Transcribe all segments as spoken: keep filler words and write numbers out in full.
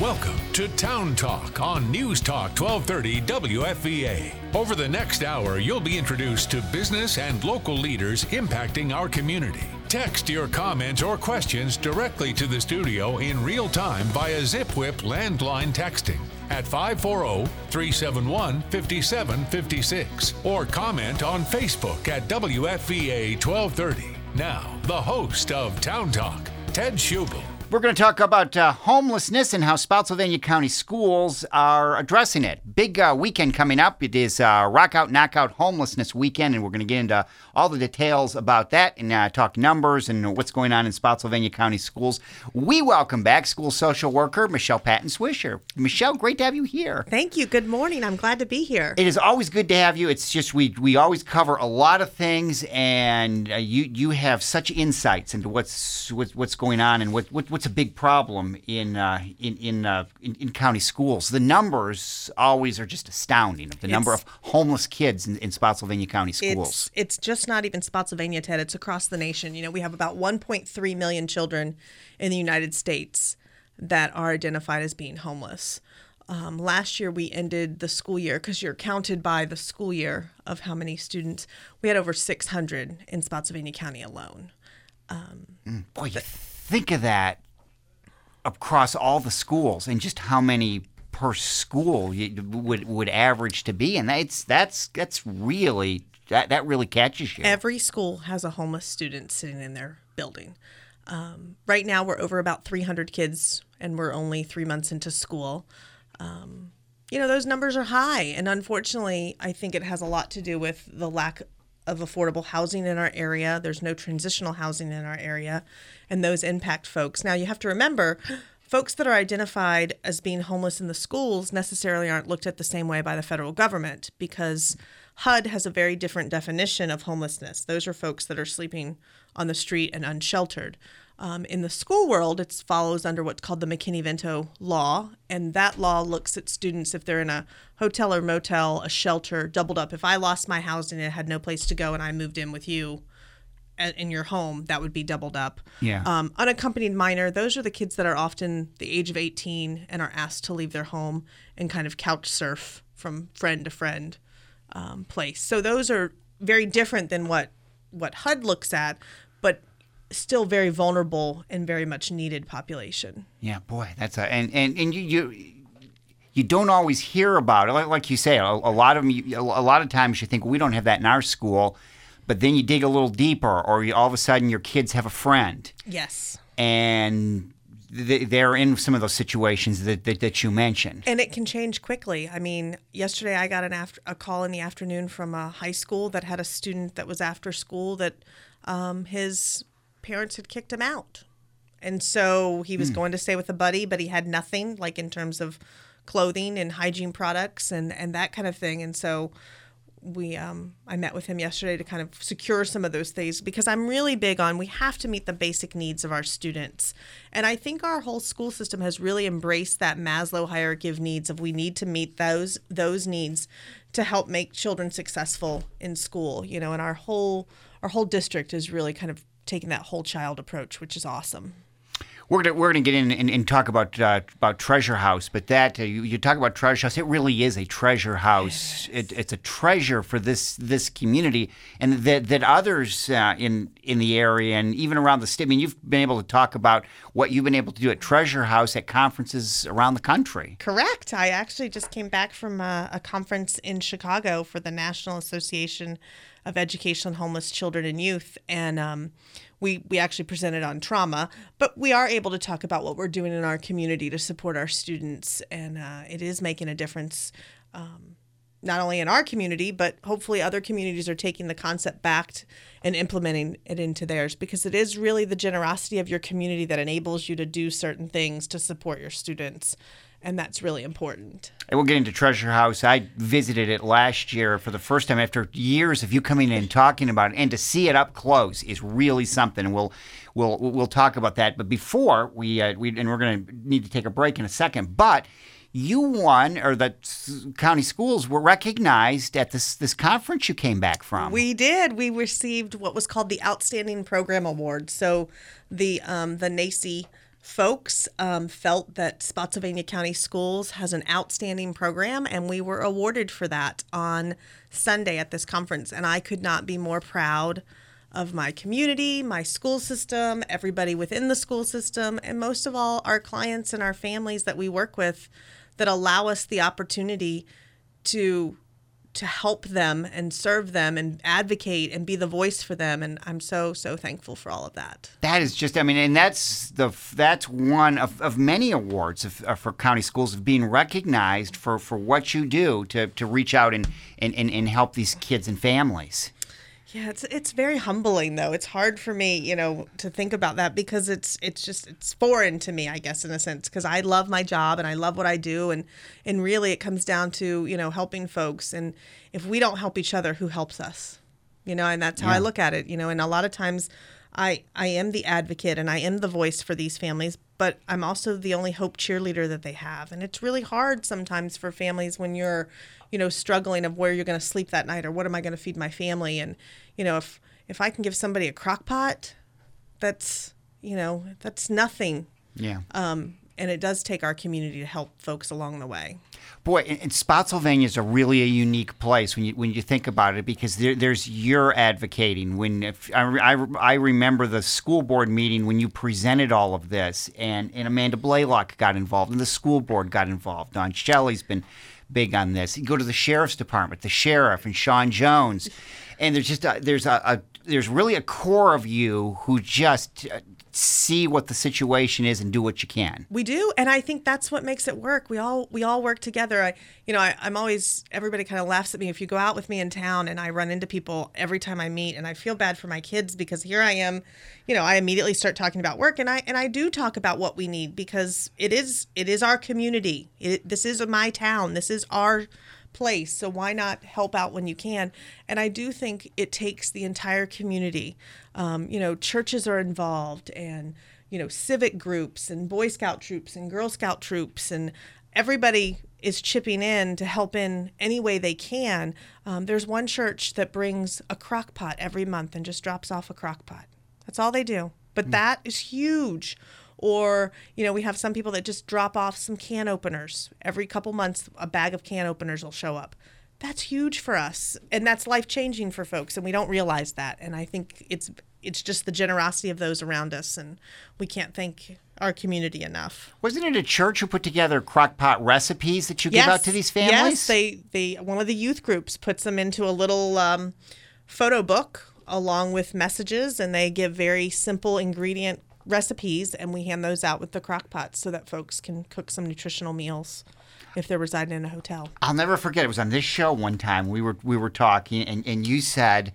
Welcome to Town Talk on News Talk twelve thirty W F V A. Over the next hour, you'll be introduced to business and local leaders impacting our community. Text your comments or questions directly to the studio in real time via ZipWhip landline texting at five four zero, three seven one, five seven five six or comment on Facebook at W F V A twelve thirty. Now, the host of Town Talk, Ted Schubel. We're going to talk about uh, homelessness and how Spotsylvania County Schools are addressing it. Big uh, weekend coming up. It is uh, Rock Out, Knockout Homelessness Weekend, and we're going to get into all the details about that and uh, talk numbers and what's going on in Spotsylvania County Schools. We welcome back school social worker Michelle Patton Swisher. Michelle, great to have you here. Thank you. Good morning. I'm glad to be here. It is always good to have you. It's just we we always cover a lot of things, and uh, you you have such insights into what's what's, what's going on and what, what what's a big problem in uh, in in, uh, in in county schools. The numbers always are just astounding of the It's- number of homeless kids in, in Spotsylvania County schools. It's, it's just not even Spotsylvania, Ted. It's across the nation. You know, we have about one point three million children in the United States that are identified as being homeless. Um, last year, we ended the school year, because you're counted by the school year of how many students. We had over six hundred in Spotsylvania County alone. Um, Boy, you think of that across all the schools and just how many per school you would would average to be, and that's that's that's really that that really catches you. Every school has a homeless student sitting in their building. Um, right now, we're over about three hundred kids, and we're only three months into school. Um, you know, those numbers are high, and unfortunately, I think it has a lot to do with the lack of affordable housing in our area. There's no transitional housing in our area, and those impact folks. Now, you have to remember, folks that are identified as being homeless in the schools necessarily aren't looked at the same way by the federal government, because H U D has a very different definition of homelessness. Those are folks that are sleeping on the street and unsheltered. Um, in the school world, it follows under what's called the McKinney-Vento law, and that law looks at students if they're in a hotel or motel, a shelter, doubled up. If I lost my housing and had no place to go and I moved in with you in your home, that would be doubled up. Yeah. Um, unaccompanied minor, those are the kids that are often the age of eighteen and are asked to leave their home and kind of couch surf from friend to friend um, place. So those are very different than what, what H U D looks at, but still very vulnerable and very much needed population. Yeah, boy, that's a and and, and you, you you don't always hear about it. Like, like you say, a, a lot of them, you, a lot of times you think we don't have that in our school, but then you dig a little deeper, or you, all of a sudden your kids have a friend, Yes. and they, they're in some of those situations that, that that you mentioned. And it can change quickly. I mean, yesterday I got an after, a call in the afternoon from a high school that had a student that was after school that um, his parents had kicked him out. And so he was Mm. going to stay with a buddy, but he had nothing, like in terms of clothing and hygiene products and, and that kind of thing. And so we um, I met with him yesterday to kind of secure some of those things, because I'm really big on we have to meet the basic needs of our students. And I think our whole school system has really embraced that Maslow hierarchy of needs of we need to meet those those needs to help make children successful in school. You know, and our whole our whole district is really kind of taking that whole child approach, which is awesome. We're gonna we're gonna get in and, and talk about uh, about Treasure House, but that uh, you, you talk about Treasure House. It really is a treasure house. It, it's a treasure for this this community, and that that others uh, in in the area and even around the state. I mean, you've been able to talk about what you've been able to do at Treasure House at conferences around the country. Correct. I actually just came back from a, a conference in Chicago for the National Association of Educational and Homeless Children and Youth, and um, we we actually presented on trauma, but we are able to talk about what we're doing in our community to support our students, and uh, it is making a difference, um, not only in our community, but hopefully other communities are taking the concept back t- and implementing it into theirs, because it is really the generosity of your community that enables you to do certain things to support your students. And that's really important. And we'll get into Treasure House. I visited it last year for the first time after years of you coming in and talking about it, and to see it up close is really something. And we'll we'll we'll talk about that. But before we uh, we and we're going to need to take a break in a second. But you won, or the county schools were recognized at this this conference you came back from. We did. We received what was called the Outstanding Program Award. So the um, the N A C E folks um, felt that Spotsylvania County Schools has an outstanding program, and we were awarded for that on Sunday at this conference. And I could not be more proud of my community, my school system, everybody within the school system, and most of all, our clients and our families that we work with that allow us the opportunity to to help them and serve them and advocate and be the voice for them. And I'm so, so thankful for all of that. That is just, I mean, and that's the that's one of, of many awards of, uh, for county schools, of being recognized for, for what you do to, to reach out and, and, and, and help these kids and families. Yeah, it's it's very humbling, though. It's hard for me, you know, to think about that because it's it's just it's foreign to me, I guess, in a sense, because I love my job and I love what I do, and and really it comes down to, you know, helping folks. And if we don't help each other, who helps us? You know, and that's how Yeah. I look at it. You know, and a lot of times, I I am the advocate and I am the voice for these families, but I'm also the only hope cheerleader that they have, and it's really hard sometimes for families when you're, you know, struggling of where you're going to sleep that night or what am I going to feed my family. And you know, if if I can give somebody a crock pot, that's, you know, that's nothing. Yeah. Um, and it does take our community to help folks along the way. Boy, and, and Spotsylvania is a really a unique place when you when you think about it, because there, there's your advocating. When if, I, I, I remember the school board meeting when you presented all of this, and, and Amanda Blaylock got involved, and the school board got involved. Don Shelley's been big on this. You go to the sheriff's department, the sheriff and Sean Jones, and there's just a, there's a, a there's really a core of you who just uh, see what the situation is and do what you can. We do, and I think that's what makes it work. We all we all work together. I, you know, I, I'm always, everybody kind of laughs at me if you go out with me in town and I run into people every time I meet, and I feel bad for my kids because here I am, you know, I immediately start talking about work, and I and I do talk about what we need because it is it is our community. It, this is my town. This is our place, so why not help out when you can? And I do think it takes the entire community. Um, you know, churches are involved, and you know, civic groups and Boy Scout troops and Girl Scout troops, and everybody is chipping in to help in any way they can. Um, there's one church that brings a crock pot every month and just drops off a crock pot. That's all they do, but mm. that is huge. Or, you know, we have some people that just drop off some can openers. Every couple months, a bag of can openers will show up. That's huge for us. And that's life-changing for folks, and we don't realize that. And I think it's it's just the generosity of those around us, and we can't thank our community enough. Wasn't it a church who put together crock pot recipes that you yes. give out to these families? Yes, they, they, one of the youth groups puts them into a little um, photo book along with messages, and they give very simple ingredient recipes, and we hand those out with the crock pots so that folks can cook some nutritional meals if they're residing in a hotel. I'll never forget. It was on this show one time. We were we were talking, and, and you said,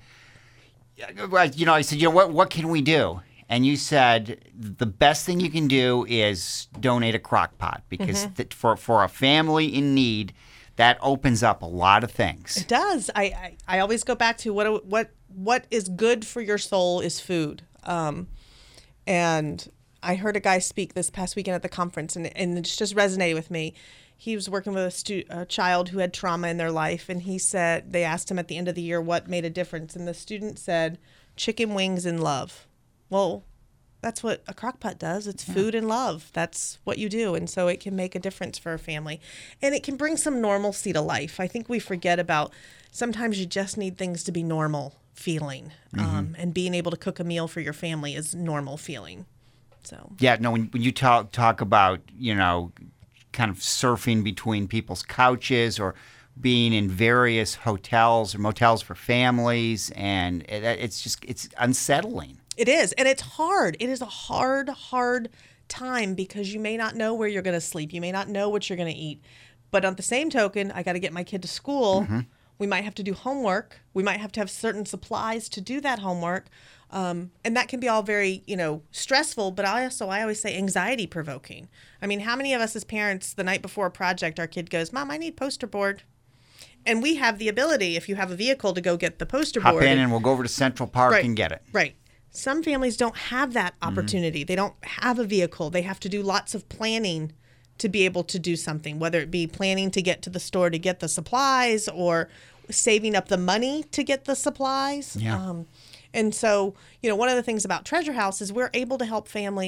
you know, I said, you know, what what can we do? And you said the best thing you can do is donate a crock pot, because mm-hmm. that for for a family in need, that opens up a lot of things. It does. I I, I always go back to what what what is good for your soul is food. Um, And I heard a guy speak this past weekend at the conference, and, and it just resonated with me. He was working with a, stu- a child who had trauma in their life, and he said, they asked him at the end of the year what made a difference, and the student said, chicken wings and love. Well, that's what a crock pot does. It's yeah. food and love. That's what you do, and so it can make a difference for a family. And it can bring some normalcy to life. I think we forget about sometimes you just need things to be normal feeling, mm-hmm. um, and being able to cook a meal for your family is normal feeling. So yeah, no, when when you talk talk about, you know, kind of surfing between people's couches or being in various hotels or motels for families, and it, it's just it's unsettling. It is, and it's hard. It is a hard, hard time because you may not know where you're going to sleep. You may not know what you're going to eat. But on the same token, I got to get my kid to school. Mm-hmm. We might have to do homework. We might have to have certain supplies to do that homework. Um, and that can be all very, you know, stressful, but I also, I always say anxiety provoking. I mean, how many of us as parents, the night before a project, our kid goes, Mom, I need poster board. And we have the ability, if you have a vehicle, to go get the poster Hop board. Hop in and we'll go over to Central Park right, and get it. Right. Some families don't have that opportunity. Mm-hmm. They don't have a vehicle. They have to do lots of planning to be able to do something, whether it be planning to get to the store to get the supplies or saving up the money to get the supplies. Yeah. Um, and so, you know, one of the things about Treasure House is we're able to help families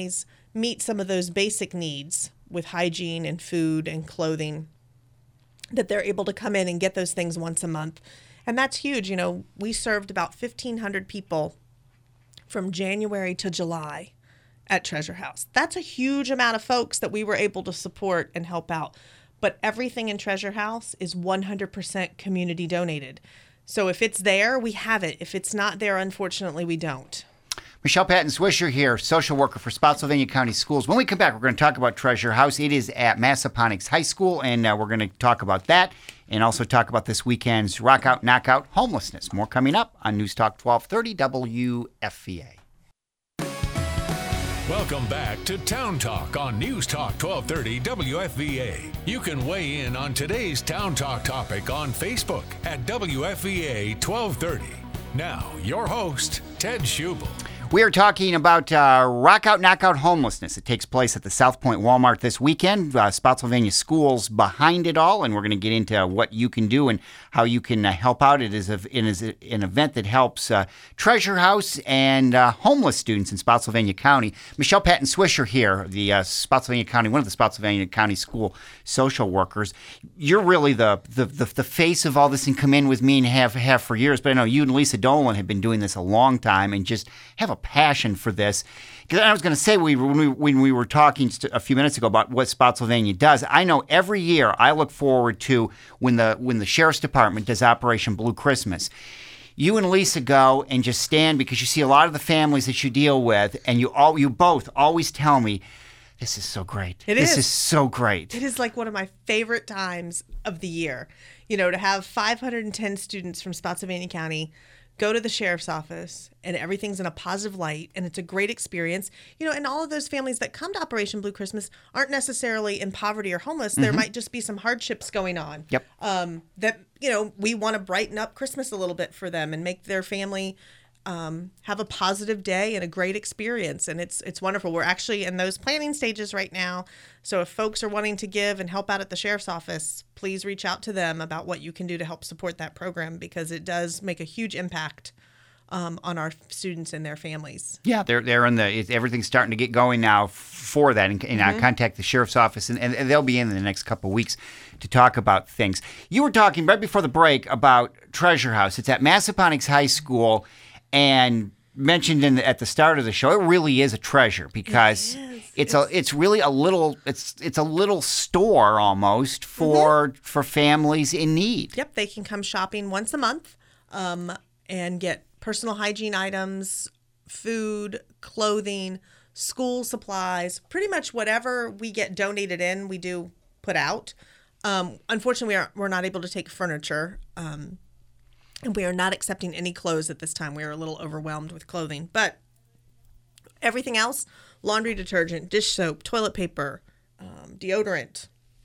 meet some of those basic needs with hygiene and food and clothing, that they're able to come in and get those things once a month. And that's huge. You know, we served about fifteen hundred people from January to July at Treasure House. That's a huge amount of folks that we were able to support and help out. But everything in Treasure House is one hundred percent community donated. So if it's there, we have it. If it's not there, unfortunately, we don't. Michelle Patton Swisher here, social worker for Spotsylvania County Schools. When we come back, we're going to talk about Treasure House. It is at Massaponax High School, and uh, we're going to talk about that and also talk about this weekend's Rock Out, Knockout homelessness. More coming up on News Talk twelve thirty W F V A. Welcome back to Town Talk on News Talk twelve thirty W F V A. You can weigh in on today's Town Talk topic on Facebook at W F V A twelve thirty. Now, your host, Ted Schubel. We are talking about uh, Rock Out, Knockout homelessness. It takes place at the South Point Walmart this weekend. Uh, Spotsylvania Schools behind it all, and we're going to get into what you can do and how you can uh, help out. It is, a, it is a, an event that helps uh, Treasure House and uh, homeless students in Spotsylvania County. Michelle Patton Swisher here, the uh, Spotsylvania County, one of the Spotsylvania County school social workers. You're really the the, the the face of all this, and come in with me and have have for years. But I know you and Lisa Dolan have been doing this a long time and just have a passion for this. Because I was going to say, we, when, we, when we were talking a few minutes ago about what Spotsylvania does, I know every year I look forward to when the when the Sheriff's Department does Operation Blue Christmas. You and Lisa go and just stand, because you see a lot of the families that you deal with, and you all you both always tell me, this is so great. It this is. is so great. It is like one of my favorite times of the year. You know, to have five hundred ten students from Spotsylvania County go to the sheriff's office, and everything's in a positive light, and it's a great experience. You know, and all of those families that come to Operation Blue Christmas aren't necessarily in poverty or homeless. Mm-hmm. There might just be some hardships going on. Yep. Um, that, you know, we want to brighten up Christmas a little bit for them and make their family um, have a positive day and a great experience. And it's it's wonderful. We're actually in those planning stages right now. So if folks are wanting to give and help out at the sheriff's office, please reach out to them about what you can do to help support that program, because it does make a huge impact um, on our students and their families. Yeah, they're they're in the it, everything's starting to get going now for that, and, and mm-hmm. I contact the sheriff's office, and, and they'll be in in the next couple of weeks to talk about things. You were talking right before the break about Treasure House. It's at Massaponax High School, and mentioned in the, at the start of the show, it really is a treasure, because it it's, it's a it's really a little it's it's a little store almost for mm-hmm. for families in need. Yep, they can come shopping once a month um, and get personal hygiene items, food, clothing, school supplies, pretty much whatever we get donated in, we do put out. Um, unfortunately, we are, we're not able to take furniture. Um, And we are not accepting any clothes at this time. We are a little overwhelmed with clothing. But everything else, laundry detergent, dish soap, toilet paper, um, deodorant,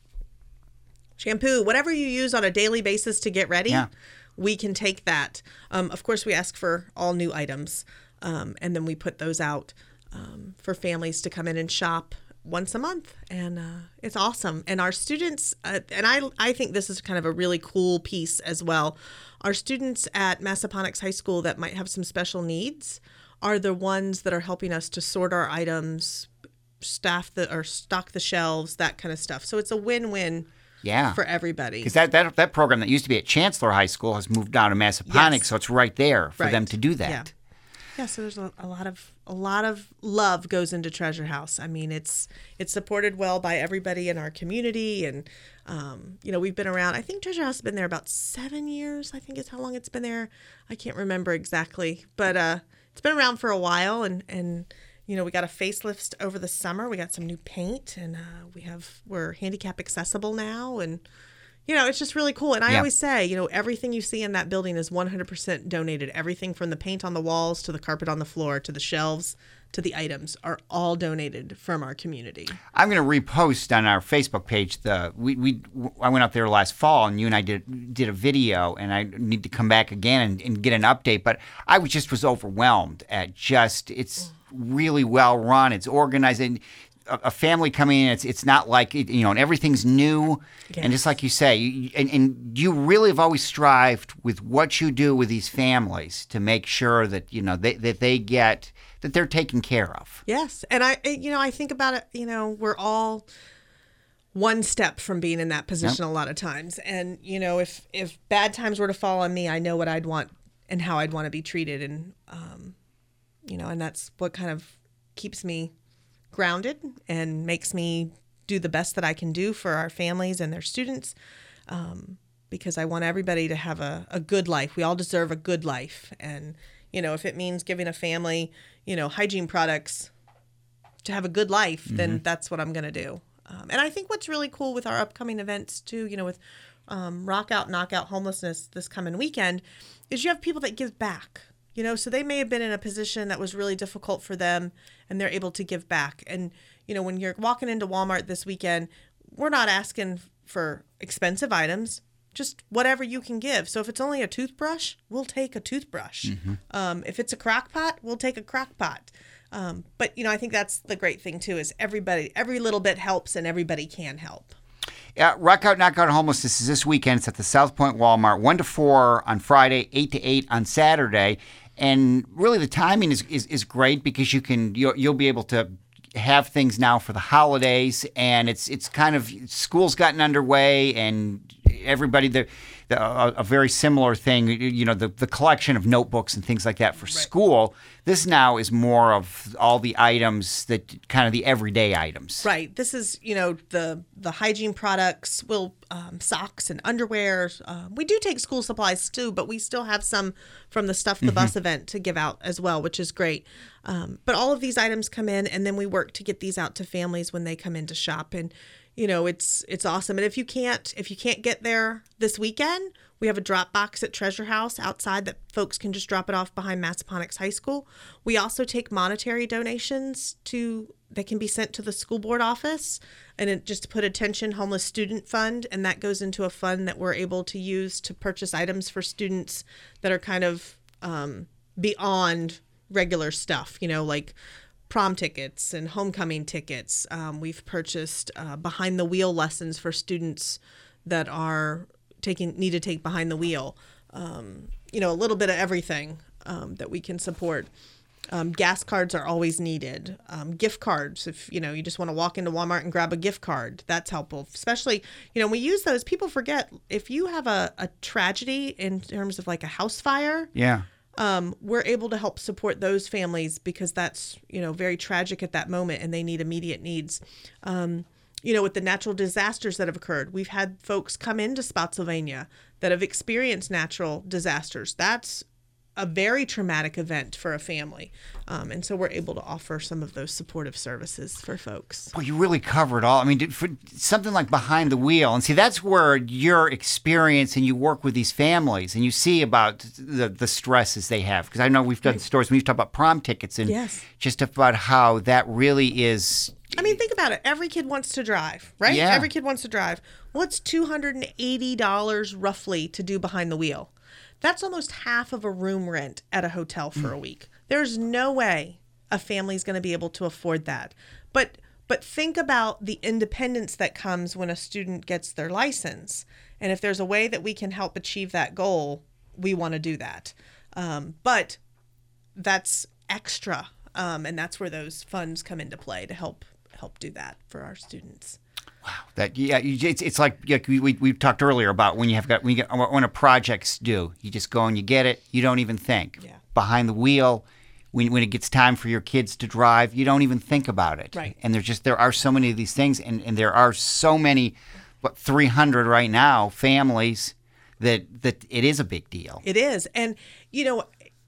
shampoo, whatever you use on a daily basis to get ready, yeah. we can take that. Um, of course, we ask for all new items, um, and then we put those out um, for families to come in and shop once a month, and uh, it's awesome. And our students, uh, and I, I think this is kind of a really cool piece as well. Our students at Massaponax High School that might have some special needs are the ones that are helping us to sort our items, staff the or stock the shelves, that kind of stuff. So it's a win-win. Yeah. For everybody. Because that, that that program that used to be at Chancellor High School has moved down to Massaponax, yes. so it's right there for right. them to do that. Yeah. Yeah, so there's a, a lot of a lot of love goes into Treasure House. I mean, it's it's supported well by everybody in our community, and um, you know, we've been around. I think Treasure House has been there about seven years. I think it's how long it's been there. I can't remember exactly, but uh, it's been around for a while, and and you know, we got a facelift over the summer. We got some new paint, and uh, we have we're handicap accessible now, and. You know, it's just really cool. And I yeah. always say, you know, everything you see in that building is one hundred percent donated. Everything from the paint on the walls to the carpet on the floor to the shelves to the items are all donated from our community. I'm going to repost on our Facebook page. The we, we I went out there last fall, and you and I did did a video, and I need to come back again and, and get an update. But I was just was overwhelmed at just it's really well run. It's organized. And a, a family coming in, it's it's not like, you know, and everything's new. Yes. And just like you say, you, and, and you really have always strived with what you do with these families to make sure that, you know, they, that they get, that they're taken care of. Yes. And I, you know, I think about it, you know, we're all one step from being in that position Yep. a lot of times. And, you know, if, if bad times were to fall on me, I know what I'd want and how I'd want to be treated. And, um, you know, and that's what kind of keeps me grounded and makes me do the best that I can do for our families and their students. Um, because I want everybody to have a, a good life. We all deserve a good life. And, you know, if it means giving a family, you know, hygiene products to have a good life, mm-hmm. then that's what I'm going to do. Um, and I think what's really cool with our upcoming events too, you know, with um, Rock Out, Knock Out Homelessness this coming weekend, is you have people that give back, you know, so they may have been in a position that was really difficult for them and they're able to give back. And, you know, when you're walking into Walmart this weekend, we're not asking for expensive items, just whatever you can give. So if it's only a toothbrush, we'll take a toothbrush. Mm-hmm. Um, if it's a crock pot, we'll take a crock pot. Um, but, you know, I think that's the great thing, too, is everybody, every little bit helps and everybody can help. Yeah, Rock Out, Knock Out Homelessness is this weekend. It's at the South Point Walmart, one to four on Friday, eight to eight on Saturday. And really the timing is, is, is great because you can, you'll, you'll be able to have things now for the holidays. And it's it's kind of, school's gotten underway and everybody, the, the, a, a very similar thing, you know, the, the collection of notebooks and things like that for right. school. This now is more of all the items that kind of the everyday items. Right. This is, you know, the the hygiene products, will um, socks and underwear. Uh, we do take school supplies too, but we still have some from the Stuff the mm-hmm. Bus event to give out as well, which is great. Um, but all of these items come in, and then we work to get these out to families when they come in to shop. And you know, it's it's awesome. And if you can't if you can't get there this weekend, we have a drop box at Treasure House outside that folks can just drop it off behind Massaponax High School. We also take monetary donations to that can be sent to the school board office, and it just to put attention homeless student fund, and that goes into a fund that we're able to use to purchase items for students that are kind of um, beyond regular stuff, you know, like prom tickets and homecoming tickets. Um, we've purchased uh, behind the wheel lessons for students that are taking need to take behind the wheel. Um, you know, a little bit of everything um, that we can support. Um, gas cards are always needed. Um, gift cards, if you know you just want to walk into Walmart and grab a gift card, that's helpful. Especially, you know, we use those. People forget if you have a, a tragedy in terms of like a house fire. Yeah. Um, we're able to help support those families because that's, you know, very tragic at that moment and they need immediate needs. Um, you know, with the natural disasters that have occurred, we've had folks come into Spotsylvania that have experienced natural disasters. That's a very traumatic event for a family. Um, and so we're able to offer some of those supportive services for folks. Well, you really covered all. I mean, for something like Behind the Wheel, and see, that's where your experience and you work with these families and you see about the, the stresses they have. Because I know we've done right. stories, we've talked about prom tickets and yes. just about how that really is. I mean, think about it. Every kid wants to drive, right? Yeah. Every kid wants to drive. What's two hundred eighty dollars roughly to do behind the wheel? That's almost half of a room rent at a hotel for a week. There's no way a family's going to be able to afford that. But but think about the independence that comes when a student gets their license. And if there's a way that we can help achieve that goal, we want to do that. Um, but that's extra. Um, and that's where those funds come into play to help help do that for our students. Wow, that yeah, you, it's it's like yeah, we, we we talked earlier about when you have got when you get when a project's due, you just go and you get it. You don't even think. Yeah. Behind the wheel, when when it gets time for your kids to drive, you don't even think about it. Right. And there's just there are so many of these things, and, and there are so many, what three hundred right now families that that it is a big deal. It is, and you know,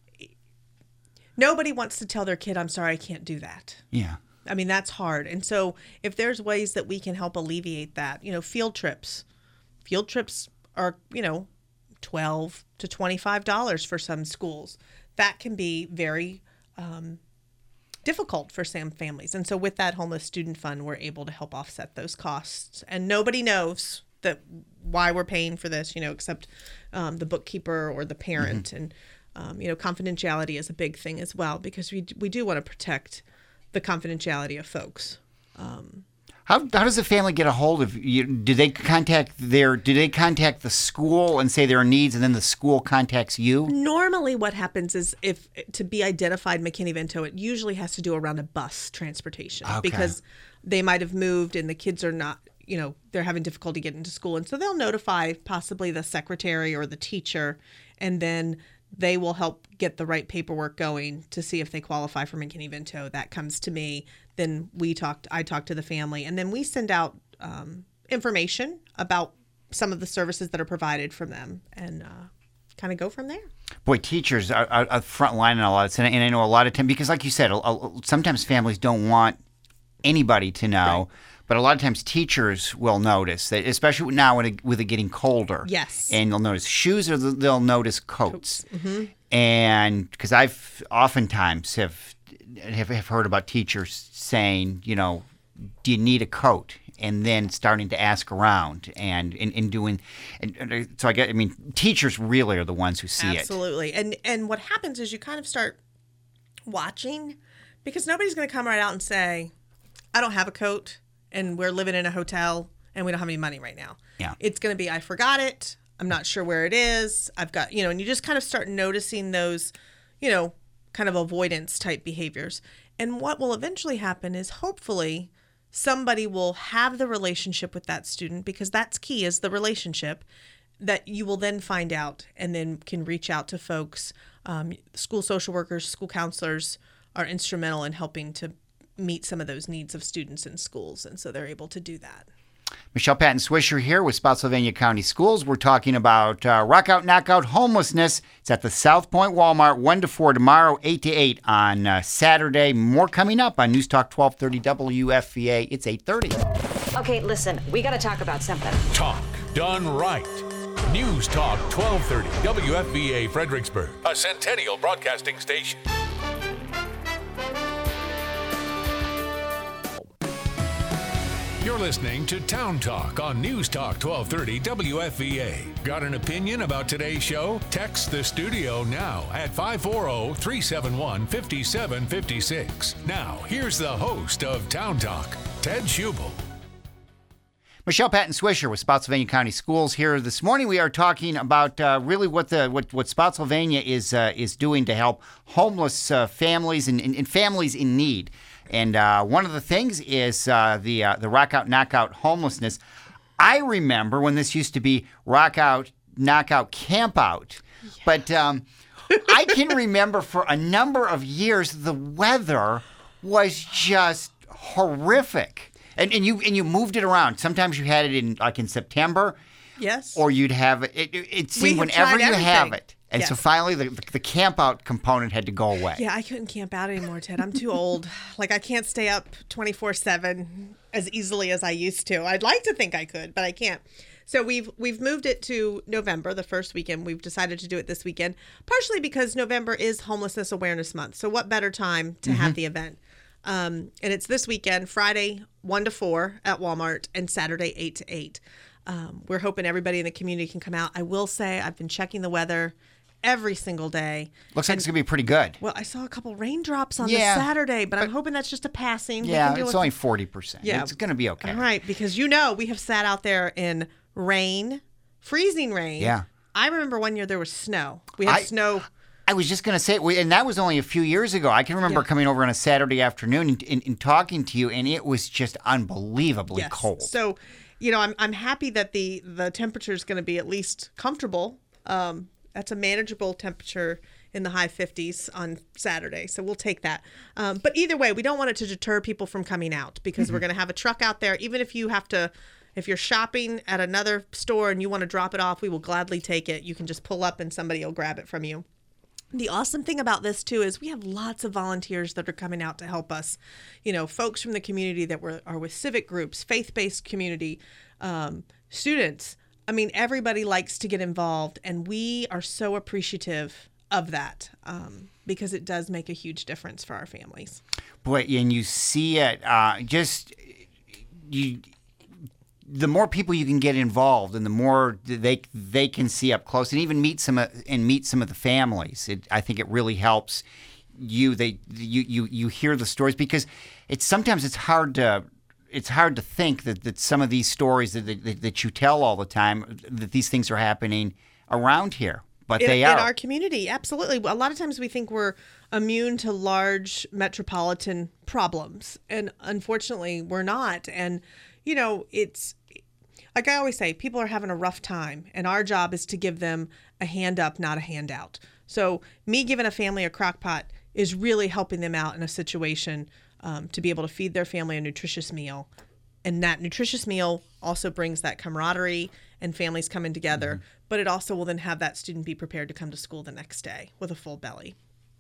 nobody wants to tell their kid, "I'm sorry, I can't do that." Yeah. I mean, that's hard. And so if there's ways that we can help alleviate that, you know, field trips, field trips are, you know, twelve to twenty-five dollars for some schools. That can be very um, difficult for some families. And so with that Homeless Student Fund, we're able to help offset those costs. And nobody knows that why we're paying for this, you know, except um, the bookkeeper or the parent. Mm-hmm. And, um, you know, confidentiality is a big thing as well, because we we do want to protect the confidentiality of folks. How how does the family get a hold of you? Do they contact their do they contact the school and say there are needs, and then the school contacts you? Normally what happens is if to be identified McKinney-Vento, it usually has to do around a bus transportation Okay. because they might have moved and the kids are not, you know, they're having difficulty getting to school. And so they'll notify possibly the secretary or the teacher, and then they will help get the right paperwork going to see if they qualify for McKinney-Vento. That comes to me. Then we talked, I talk to the family, and then we send out um, information about some of the services that are provided from them, and uh, kind of go from there. Boy, teachers are, are, are front line in a lot of, and I know a lot of times, because like you said, a, a, sometimes families don't want anybody to know, Right. but a lot of times teachers will notice that, especially now when it, with it getting colder. Yes. And they'll notice shoes, or they'll notice coats. Mm-hmm. And because I've oftentimes have, have have heard about teachers saying, you know, do you need a coat? And then starting to ask around and and, and doing, and, and so I get. I mean, teachers really are the ones who see it. Absolutely. And and what happens is you kind of start watching, because nobody's going to come right out and say, I don't have a coat and we're living in a hotel and we don't have any money right now. Yeah. It's going to be, I forgot it. I'm not sure where it is. I've got, you know, and you just kind of start noticing those, you know, kind of avoidance type behaviors. And what will eventually happen is hopefully somebody will have the relationship with that student, because that's key, is the relationship, that you will then find out and then can reach out to folks. Um, school social workers, school counselors are instrumental in helping to meet some of those needs of students in schools. And so they're able to do that. Michelle Patton Swisher here with Spotsylvania County Schools. We're talking about uh, Rock Out, Knockout homelessness. It's at the South Point Walmart, one to four tomorrow, eight to eight on uh, Saturday. More coming up on News Talk twelve thirty W F V A. It's eight thirty. Okay, listen, we got to talk about something. Talk done right. News Talk twelve thirty W F V A Fredericksburg, a Centennial Broadcasting station. You're listening to Town Talk on News Talk twelve thirty W F V A. Got an opinion about today's show? Text the studio now at five four zero, three seven one, five seven five six. Now, here's the host of Town Talk, Ted Schubel. Michelle Patton Swisher with Spotsylvania County Schools here this morning. We are talking about uh, really what the what, what Spotsylvania is uh, is doing to help homeless uh, families and, and, and families in need. And uh, one of the things is uh, the uh, the Rock Out, Knockout homelessness. I remember when this used to be Rock Out, Knockout, Camp Out. Yeah. But um, I can remember for a number of years the weather was just horrific. And and you and you moved it around. Sometimes you had it in like in September. Yes. Or you'd have it. It, it seemed whenever you everything. have it. And yes. so finally, the, the camp out component had to go away. Yeah, I couldn't camp out anymore, Ted. I'm too old. Like, I can't stay up twenty-four seven as easily as I used to. I'd like to think I could, but I can't. So we've we've moved it to November, the first weekend. We've decided to do it this weekend, partially because November is Homelessness Awareness Month. So what better time to mm-hmm. have the event? Um, and it's this weekend, Friday, one to four at Walmart, and Saturday, eight to eight. Um, we're hoping everybody in the community can come out. I will say I've been checking the weather every single day. Looks like and, it's going to be pretty good. Well, I saw a couple raindrops on yeah, the Saturday, but, but I'm hoping that's just a passing. Yeah, it's only forty percent. Yeah. It's going to be okay. All right, because you know we have sat out there in rain, freezing rain. Yeah. I remember one year there was snow. We had I, snow. I was just going to say, and that was only a few years ago. I can remember yeah. coming over on a Saturday afternoon and, and, and talking to you, and it was just unbelievably yes. cold. So, you know, I'm I'm happy that the, the temperature is going to be at least comfortable. Um, that's a manageable temperature in the high fifties on Saturday, so we'll take that. Um, but either way, we don't want it to deter people from coming out, because mm-hmm. we're going to have a truck out there. Even if you have to, if you're shopping at another store and you want to drop it off, we will gladly take it. You can just pull up and somebody will grab it from you. The awesome thing about this, too, is we have lots of volunteers that are coming out to help us. You know, folks from the community that were, are with civic groups, faith-based community, um, students. I mean, everybody likes to get involved, and we are so appreciative of that um, because it does make a huge difference for our families. Boy, and you see it uh, just you. The more people you can get involved, and the more they they can see up close, and even meet some and meet some of the families. It, I think it really helps you. They you you you hear the stories, because it's sometimes it's hard to it's hard to think that, that some of these stories that, that that you tell all the time, that these things are happening around here, but in, they are in our community. Absolutely. A lot of times we think we're immune to large metropolitan problems, and unfortunately, we're not. And you know, it's like I always say, people are having a rough time, and our job is to give them a hand up, not a handout. So me giving a family a crock pot is really helping them out in a situation um, to be able to feed their family a nutritious meal. And that nutritious meal also brings that camaraderie and families coming together, mm-hmm. but it also will then have that student be prepared to come to school the next day with a full belly.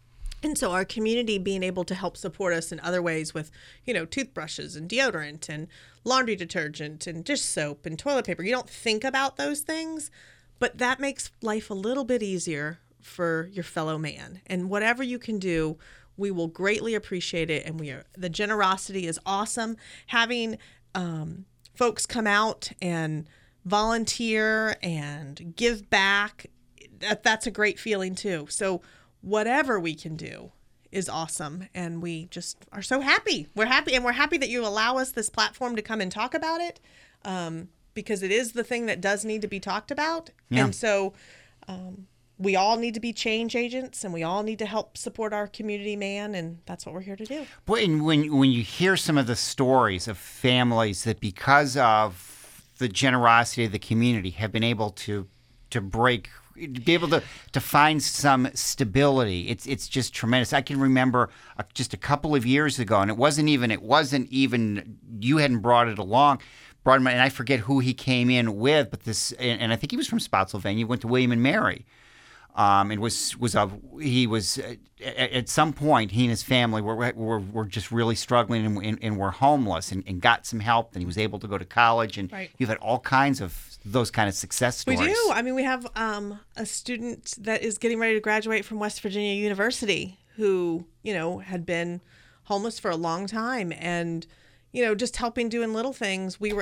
And so our community being able to help support us in other ways with, you know, toothbrushes and deodorant and laundry detergent and dish soap and toilet paper. You don't think about those things, but that makes life a little bit easier for your fellow man. And whatever you can do, we will greatly appreciate it. And we are, the generosity is awesome. Having um, folks come out and volunteer and give back, that, that's a great feeling too. So whatever we can do is awesome. And we just are so happy. We're happy. And we're happy that you allow us this platform to come and talk about it, um, because it is the thing that does need to be talked about. Yeah. And so um, we all need to be change agents, and we all need to help support our community man. And that's what we're here to do. Boy, and when, when you hear some of the stories of families that because of the generosity of the community have been able to to break be able to, to find some stability. It's it's just tremendous. I can remember a, just a couple of years ago, and it wasn't even it wasn't even you hadn't brought it along, brought him, and I forget who he came in with, but this, and, and I think he was from Spotsylvania. Went to William and Mary, um, and was was a he was uh, at, at some point he and his family were were, were just really struggling and, and, and were homeless, and, and got some help, and he was able to go to college, and right. You've had all kinds of those kind of success stories. We do. I mean, we have um, a student that is getting ready to graduate from West Virginia University who, you know, had been homeless for a long time, and, you know, just helping doing little things. We were,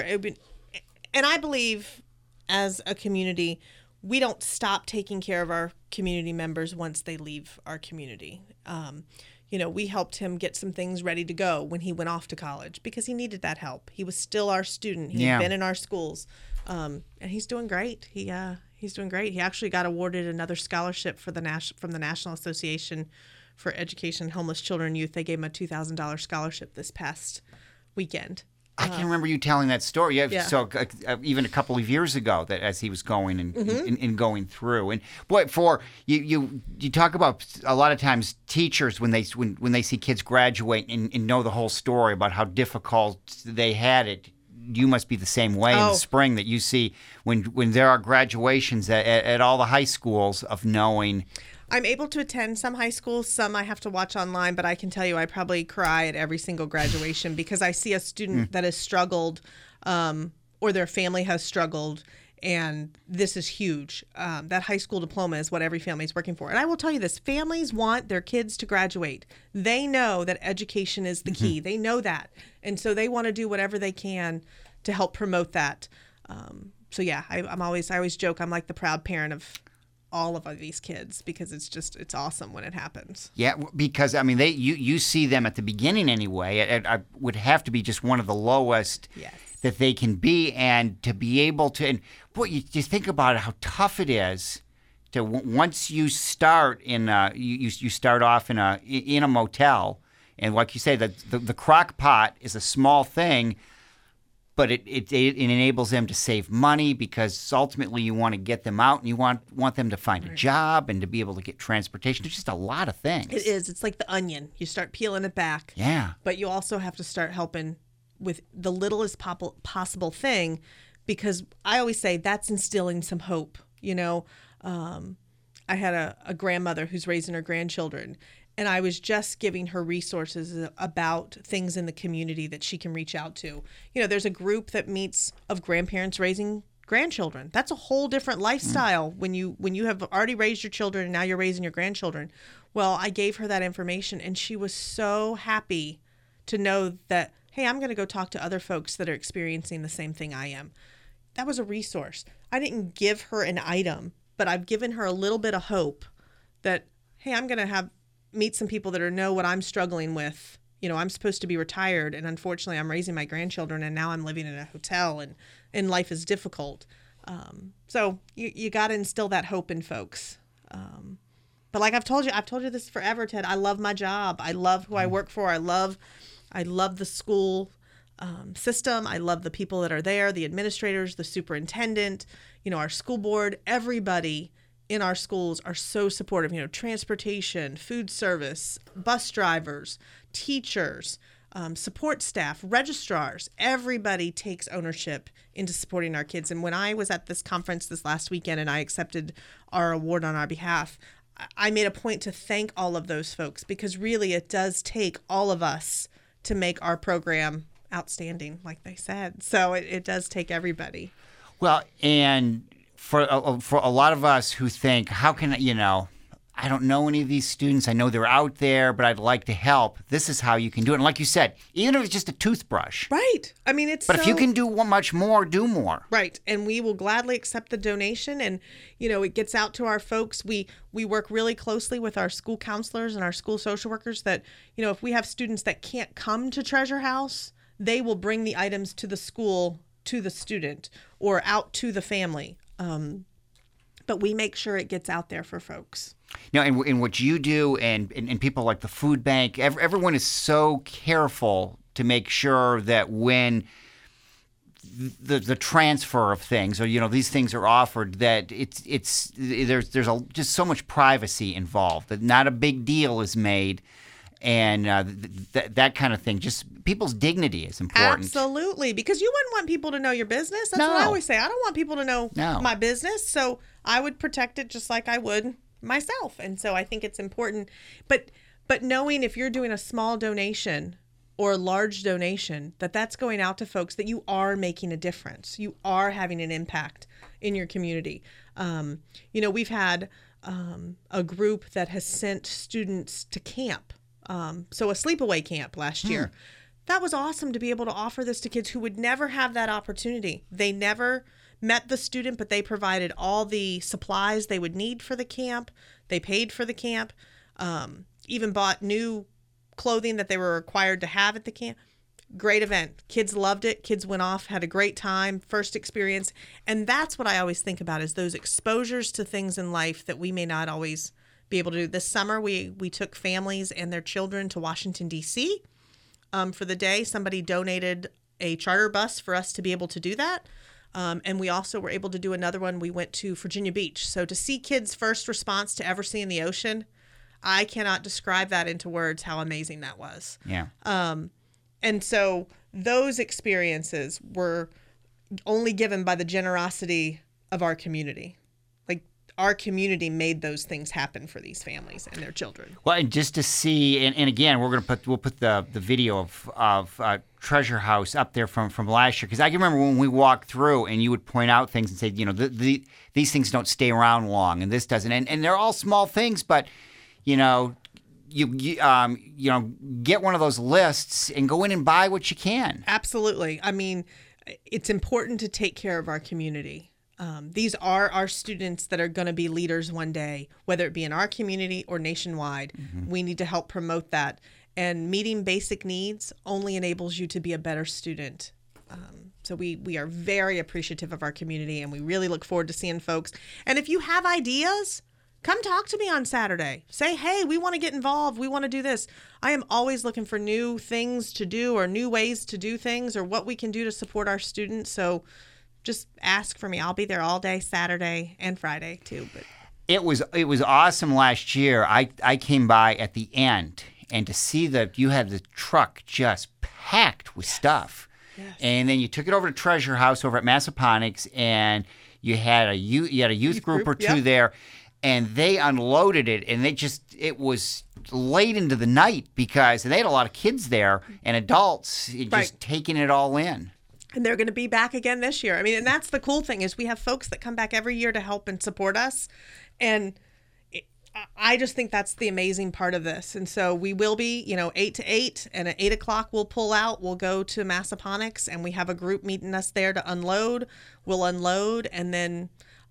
and I believe as a community, we don't stop taking care of our community members once they leave our community. Um, you know, we helped him get some things ready to go when he went off to college because he needed that help. He was still our student. He yeah. had been in our schools. Um, and he's doing great. He uh, he's doing great. He actually got awarded another scholarship for the Nas- from the National Association for Education of Homeless Children and Youth. They gave him a two thousand dollars scholarship this past weekend. I can remember you telling that story. Yeah, yeah. So uh, even a couple of years ago, that as he was going and, mm-hmm. and, and going through, and boy, for you, you you talk about a lot of times teachers when they when when they see kids graduate and, and know the whole story about how difficult they had it. You must be the same way oh. in the spring that you see when when there are graduations at, at all the high schools of knowing. I'm able to attend some high schools, some I have to watch online, but I can tell you I probably cry at every single graduation because I see a student mm. that has struggled um, or their family has struggled, and this is huge. Um, that high school diploma is what every family is working for. And I will tell you this, families want their kids to graduate. They know that education is the key. Mm-hmm. They know that. And so they want to do whatever they can to help promote that. Um, so yeah, I, I'm always, I always joke, I'm like the proud parent of all of these kids because it's just, it's awesome when it happens. Yeah, because I mean, they you, you see them at the beginning anyway. It, it, it would have to be just one of the lowest yes. that they can be, and to be able to, and boy, you just think about it, how tough it is to once you start in a, you you start off in a in a motel, and like you say, the the, the crock pot is a small thing. But it, it it enables them to save money because ultimately you want to get them out and you want want them to find a job and to be able to get transportation. There's just a lot of things. It is. It's like the onion. You start peeling it back. Yeah. But you also have to start helping with the littlest pop- possible thing, because I always say that's instilling some hope. You know, um, I had a, a grandmother who's raising her grandchildren, and I was just giving her resources about things in the community that she can reach out to. You know, there's a group that meets of grandparents raising grandchildren. That's a whole different lifestyle mm. when you when you have already raised your children and now you're raising your grandchildren. Well, I gave her that information, and she was so happy to know that, hey, I'm going to go talk to other folks that are experiencing the same thing I am. That was a resource. I didn't give her an item, but I've given her a little bit of hope that, hey, I'm going to have meet some people that are know what I'm struggling with You know, I'm supposed to be retired, and unfortunately I'm raising my grandchildren, and now I'm living in a hotel, and, and life is difficult. Um, so you, you got to instill that hope in folks. Um, but like I've told you, I've told you this forever, Ted, I love my job. I love who I work for. I love, I love the school um, system. I love the people that are there, the administrators, the superintendent, you know, our school board, everybody in our schools are so supportive, you know, transportation, food service, bus drivers, teachers, um, support staff, registrars, everybody takes ownership into supporting our kids. And when I was at this conference this last weekend and I accepted our award on our behalf, I made a point to thank all of those folks, because really it does take all of us to make our program outstanding, like they said. So it, it does take everybody. Well, and for uh, for a lot of us who think, how can I, you know, I don't know any of these students. I know they're out there, but I'd like to help. This is how you can do it. And like you said, even if it's just a toothbrush. Right. I mean, it's But so... if you can do one much more, do more. Right. And we will gladly accept the donation. And, you know, it gets out to our folks. We we work really closely with our school counselors and our school social workers that, you know, if we have students that can't come to Treasure House, they will bring the items to the school, to the student, or out to the family. Um, but we make sure it gets out there for folks. You know, and, and what you do, and, and, and people like the food bank, every, everyone is so careful to make sure that when the the transfer of things, or you know, these things are offered, that it's it's there's there's a, just so much privacy involved, that not a big deal is made, and uh, th- th- that kind of thing. Just people's dignity is important. Absolutely, because you wouldn't want people to know your business. That's No. what I always say. I don't want people to know No. my business, so I would protect it just like I would myself. And so I think it's important. But but knowing if you're doing a small donation or a large donation, that that's going out to folks, that you are making a difference. You are having an impact in your community. Um, you know, we've had um, a group that has sent students to camp. Um, so a sleepaway camp last Hmm. year. That was awesome to be able to offer this to kids who would never have that opportunity. They never met the student, but they provided all the supplies they would need for the camp. They paid for the camp, um, even bought new clothing that they were required to have at the camp. Great event. Kids loved it. Kids went off, had a great time, first experience. And that's what I always think about, is those exposures to things in life that we may not always be able to do. This summer, we, we took families and their children to Washington, D C um, for the day. Somebody donated a charter bus for us to be able to do that. Um, and we also were able to do another one. We went to Virginia Beach. So to see kids' first response to ever seeing the ocean, I cannot describe that into words, how amazing that was. Yeah. Um, and so those experiences were only given by the generosity of our community. Like, our community made those things happen for these families and their children. Well, and just to see, and, and again, we're gonna put we'll put the, the video of of uh, Treasure House up there from, from last year, because I can remember when we walked through and you would point out things and say, you know, the, the, these things don't stay around long, and this doesn't, and and they're all small things, but you know, you you, um, you know, get one of those lists and go in and buy what you can. Absolutely. I mean, it's important to take care of our community. Um, these are our students that are going to be leaders one day, whether it be in our community or nationwide. Mm-hmm. We need to help promote that. And meeting basic needs only enables you to be a better student. Um, so we, we are very appreciative of our community, and we really look forward to seeing folks. And if you have ideas, come talk to me on Saturday. Say, hey, we want to get involved. We want to do this. I am always looking for new things to do, or new ways to do things, or what we can do to support our students. So just ask for me. I'll be there all day Saturday and Friday too. But It was it was awesome last year. I, I came by at the end, and to see that you had the truck just packed with stuff. Yes. And then you took it over to Treasure House over at Massaponax, and you had a youth, you had a youth, Youth group, group, or two yep. there, and they unloaded it, and they just it was late into the night, because and they had a lot of kids there and adults just Right. taking it all in. And they're going to be back again this year. I mean, and that's the cool thing, is we have folks that come back every year to help and support us. And it, I just think that's the amazing part of this. And so we will be, you know, eight to eight, and at eight o'clock we'll pull out. We'll go to Massaponax, and we have a group meeting us there to unload. We'll unload, and then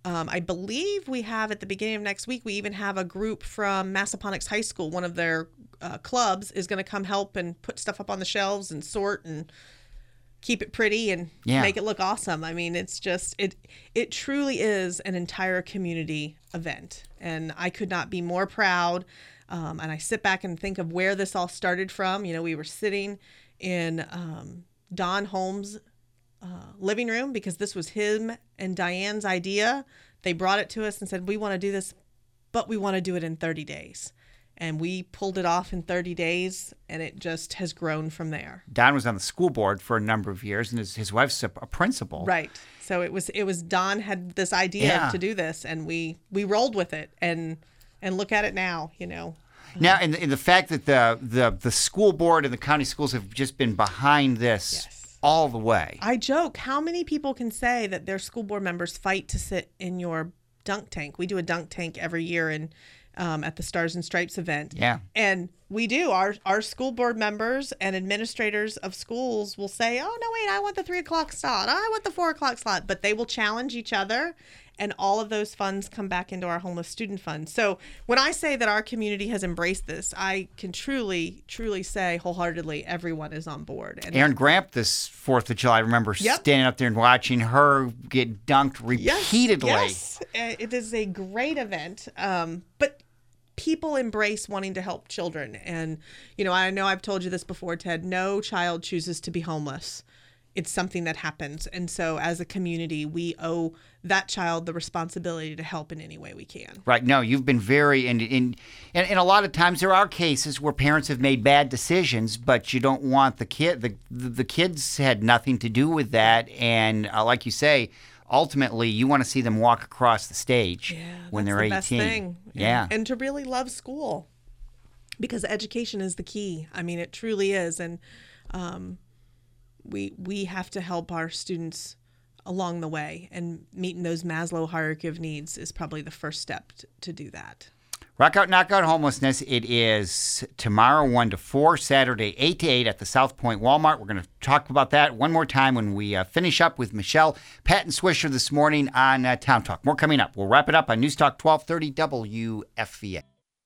Um, I believe we have at the beginning of next week, we even have a group from Massaponax High School. One of their uh, clubs is going to come help and put stuff up on the shelves and sort and keep it pretty and Yeah. make it look awesome. I mean, it's just, it it truly is an entire community event. And I could not be more proud. Um, and I sit back and think of where this all started from. You know, we were sitting in um, Don Holmes' uh, living room because this was him and Diane's idea. They brought it to us and said, we want to do this, but we want to do it in thirty days. And we pulled it off in thirty days, and it just has grown from there. Don was on the school board for a number of years, and his, his wife's a, a principal. Right. So it was it was Don had this idea Yeah. to do this, and we we rolled with it, and and look at it now. You know. Now, and, and the fact that the, the the school board and the county schools have just been behind this Yes. all the way. I joke. How many people can say that their school board members fight to sit in your dunk tank? We do a dunk tank every year in um, at the Stars and Stripes event. Yeah. And we do. Our our school board members and administrators of schools will say, oh, no, wait, I want the three o'clock slot. I want the four o'clock slot. But they will challenge each other. And all of those funds come back into our homeless student fund. So when I say that our community has embraced this, I can truly, truly say wholeheartedly everyone is on board. And Aaron Gramp this fourth of July, I remember Yep. standing up there and watching her get dunked repeatedly. Yes, yes. It is a great event. Um, but people embrace wanting to help children. And, you know, I know I've told you this before, Ted, no child chooses to be homeless. It's something that happens. And so as a community, we owe that child the responsibility to help in any way we can. Right. No, you've been very, and, and, and, and a lot of times there are cases where parents have made bad decisions, but you don't want the kid, the, the, the kids had nothing to do with that. And uh, like you say, ultimately you want to see them walk across the stage Yeah, when that's they're the best eighteen. thing. Yeah. And, and to really love school, because education is the key. I mean, it truly is. And um, we we have to help our students along the way, and meeting those Maslow hierarchy of needs is probably the first step t- to do that. Rock Out, Knockout Homelessness. It is tomorrow one to four, Saturday eight to eight at the South Point Walmart. We're going to talk about that one more time when we uh, finish up with Michelle Patton Swisher this morning on uh, Town Talk. More coming up. We'll wrap it up on News Talk twelve thirty W F V A.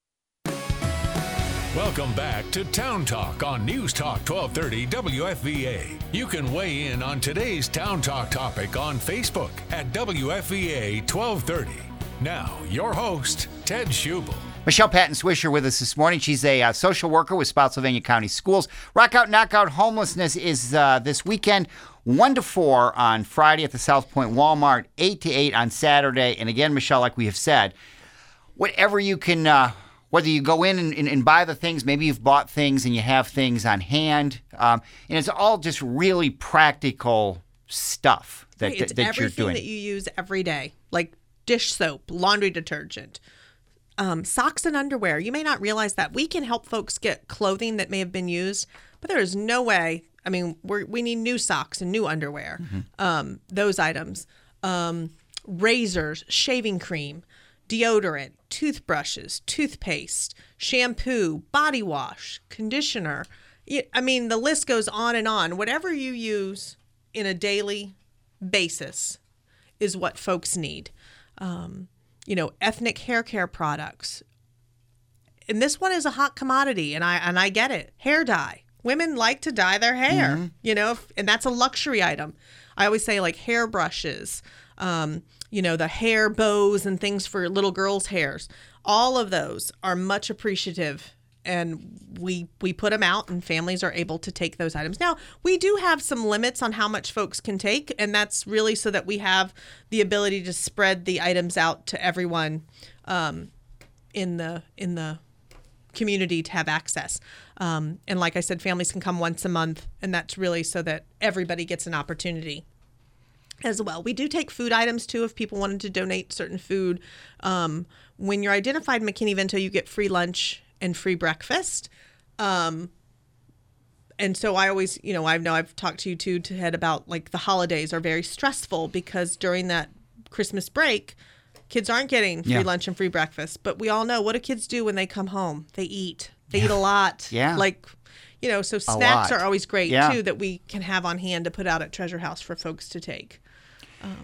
Welcome back to Town Talk on News Talk twelve thirty W F V A. You can weigh in on today's Town Talk topic on Facebook at W F V A twelve thirty. Now, your host, Ted Schubel. Michelle Patton Swisher with us this morning. She's a uh, social worker with Spotsylvania County Schools. Rock Out, Knockout Homelessness is uh, this weekend, one to four on Friday at the South Point Walmart, eight to eight on Saturday. And again, Michelle, like we have said, whatever you can... Uh, Whether you go in and, and, and buy the things, maybe you've bought things and you have things on hand. Um, and it's all just really practical stuff that, It's that, that you're everything doing. that you use every day, like dish soap, laundry detergent, um, socks and underwear. You may not realize that we can help folks get clothing that may have been used, but there is no way. I mean, we're, we need new socks and new underwear, Mm-hmm. um, those items, um, razors, shaving cream, deodorant, toothbrushes, toothpaste, shampoo, body wash, conditioner. Y- I mean, the list goes on and on. Whatever you use in a daily basis is what folks need. Um, you know, ethnic hair care products. And this one is a hot commodity, and I and I get it. Hair dye. Women like to dye their hair, Mm-hmm. you know, if, and that's a luxury item. I always say like hair brushes, um, you know, the hair bows and things for little girls' hairs. All of those are much appreciative, and we we put them out, and families are able to take those items. Now, we do have some limits on how much folks can take, and that's really so that we have the ability to spread the items out to everyone um, in the in the community to have access. Um, and like I said, families can come once a month, and that's really so that everybody gets an opportunity as well. We do take food items too if people wanted to donate certain food. Um, when you're identified McKinney-Vento, you get free lunch and free breakfast. Um, and so I always, you know, I know I've talked to you too, Ted, about like the holidays are very stressful because during that Christmas break, kids aren't getting free Yeah. lunch and free breakfast. But we all know, what do kids do when they come home? They eat. They eat a lot. Yeah. Like, you know, so snacks lot. are always great Yeah. too that we can have on hand to put out at Treasure House for folks to take.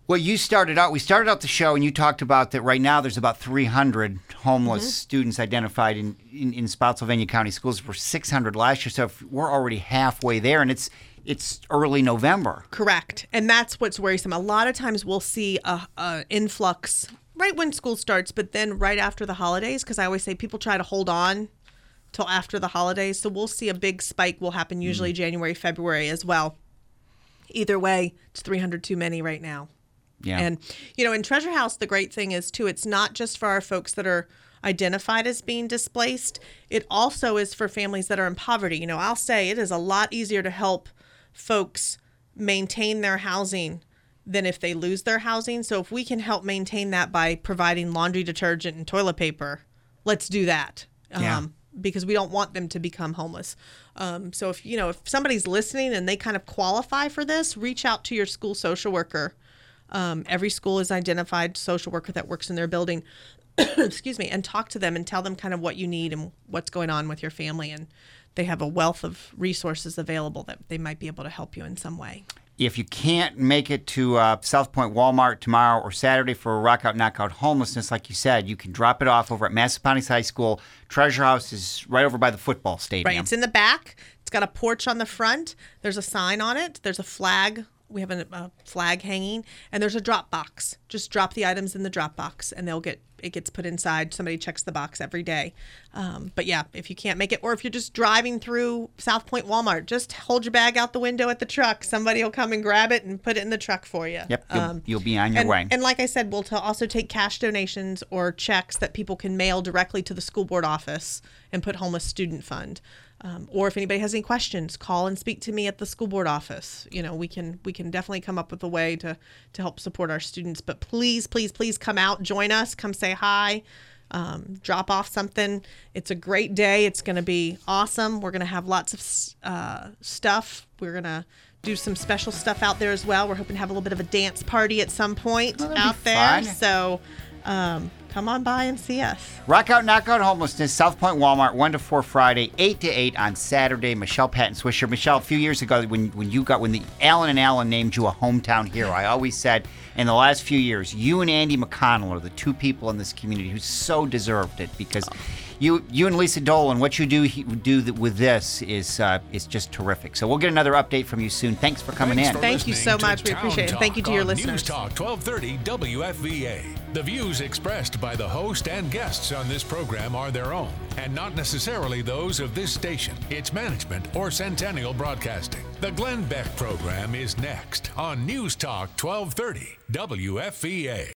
Well, you started out, we started out the show and you talked about that right now there's about three hundred homeless mm-hmm. students identified in, in, in Spotsylvania County Schools. We're six hundred last year, so if we're already halfway there, and it's it's early November. Correct. And that's what's worrisome. A lot of times we'll see a, a influx right when school starts, but then right after the holidays, because I always say people try to hold on till after the holidays. So we'll see a big spike will happen usually mm-hmm. January, February as well. Either way, it's three hundred too many right now. Yeah. And, you know, in Treasure House, the great thing is, too, it's not just for our folks that are identified as being displaced. It also is for families that are in poverty. You know, I'll say it is a lot easier to help folks maintain their housing than if they lose their housing. So if we can help maintain that by providing laundry detergent and toilet paper, let's do that. Yeah. Um, because we don't want them to become homeless. Um, so if, you know, if somebody's listening and they kind of qualify for this, reach out to your school social worker. Um, every school is identified social worker that works in their building, excuse me, and talk to them and tell them kind of what you need and what's going on with your family. And they have a wealth of resources available that they might be able to help you in some way. If you can't make it to uh, South Point Walmart tomorrow or Saturday for a Rock Out Knockout Homelessness, like you said, you can drop it off over at Massaponax High School. Treasure House is right over by the football stadium. Right, it's in the back. It's got a porch on the front. There's a sign on it. There's a flag. We have a, a flag hanging, and there's a drop box. Just drop the items in the drop box, and they'll get it gets put inside. Somebody checks the box every day. Um, but yeah, if you can't make it, or if you're just driving through South Point Walmart, just hold your bag out the window at the truck. Somebody will come and grab it and put it in the truck for you. Yep, you'll, um, you'll be on your and, way. And like I said, we'll t- also take cash donations or checks that people can mail directly to the school board office and put Homeless Student Fund. Um, or if anybody has any questions, call and speak to me at the school board office. You know, we can we can definitely come up with a way to, to help support our students. But please, please, please come out, join us, come say hi, um, drop off something. It's a great day. It's going to be awesome. We're going to have lots of uh, stuff. We're going to do some special stuff out there as well. We're hoping to have a little bit of a dance party at some point oh, out there. Fun. So um, come on by and see us. Rock Out Knockout Homelessness, South Point Walmart, one to four Friday, eight to eight on Saturday. Michelle Patton Swisher. Michelle, a few years ago when, when you got, when the Allen and Allen named you a hometown hero, I always said in the last few years, you and Andy McConnell are the two people in this community who so deserved it because oh. you you and Lisa Dolan, what you do do with this is uh, is just terrific. So we'll get another update from you soon. Thanks for coming Thanks in. for Thank you so much. We Town appreciate it. And thank you to Talk your on listeners. News Talk twelve thirty W F V A. The views expressed by the host and guests on this program are their own and not necessarily those of this station, its management, or Centennial Broadcasting. The Glenn Beck program is next on News Talk twelve thirty W F V A.